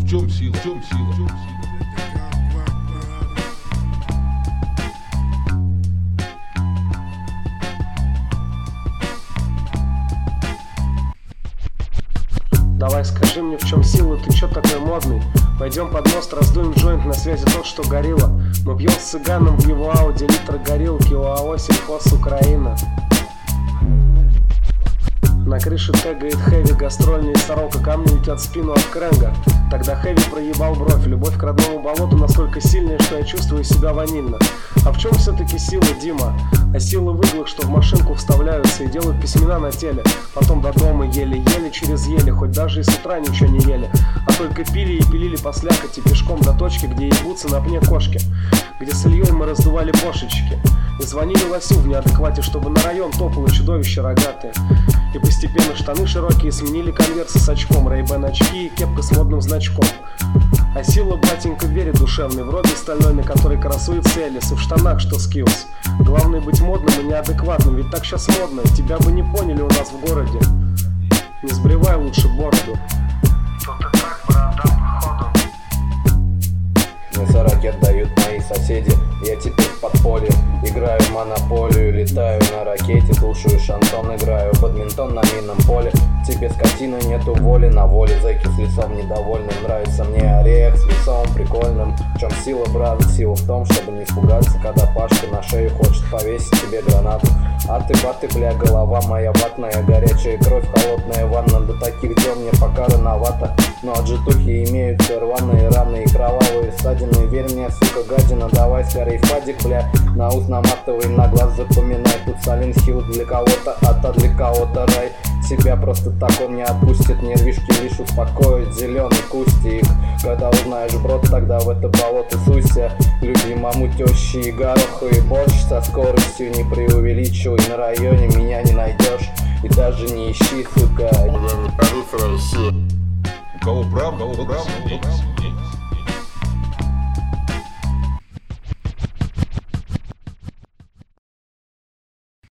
В чем сила? В чем сила? В чем сила? Давай скажи мне, в чем сила, ты чё такой модный? Пойдем под мост, раздуем джойнт, на связи тот, что горилла. Мы пьем с цыганом в его ауди, литр горилки, УАО сельхоз Украина. На крыше тегает хэви, гастрольная сорока, камни летят в спину от кренга. Тогда хэви проебал бровь, любовь к родному болоту настолько сильная, что я чувствую себя ванильно. А в чем все-таки сила, Дима? А сила в иглах, что в машинку вставляются и делают письмена на теле. Потом до дома еле-еле через еле, хоть даже и с утра ничего не ели. А только пили и пилили по слякоти пешком до точки, где ебутся на пне кошки. Где с Ильей мы раздували бошечки и звонили лосю в неадеквате, чтобы на район топало чудовище рогатые. И постепенно штаны широкие сменили конверсы с очком, Ray-Ban очки и кепка с модным значком. А сила, батенька, верит душевный, в роде стальной, на которой красуется Элис, и в штанах, что скиллс. Главное быть модным и неадекватным, ведь так сейчас модно, тебя бы не поняли у нас в городе. Не сбривай лучше бороду. Тут и так борода походу. Мне 40 отдают мои соседи. Я теперь в подполье, играю в монополию, летаю на ракете, слушаю шансон, играю в бадминтон на минном поле. Тебе, скотина, нету воли, на воле зэки с лицом недовольным. Нравится мне орех с лицом прикольным. В чем сила, брат? Сила в том, чтобы не испугаться, когда Пашка на шею хочет повесить тебе гранату. А ты, баты, бля, голова моя ватная, горячая кровь, холодная ванна. До таких дел мне пока рановато, но от житухи имеются рваные раны и кровавые ссадины. Верь мне, сука, гадина, давай скорей фадик, бля, на ус наматывай, на глаз запоминай. Тут Silent Hill для кого-то, а для кого-то рай. Себя просто так он не отпустит, нервишки лишь успокоит зеленый кустик. Когда узнаешь, брод, тогда в это болото суйся. Любимому тещи и горох и борщ, со скоростью не преувеличивай, на районе меня не найдешь и даже не ищи, сука. У кого прав, у кого прав,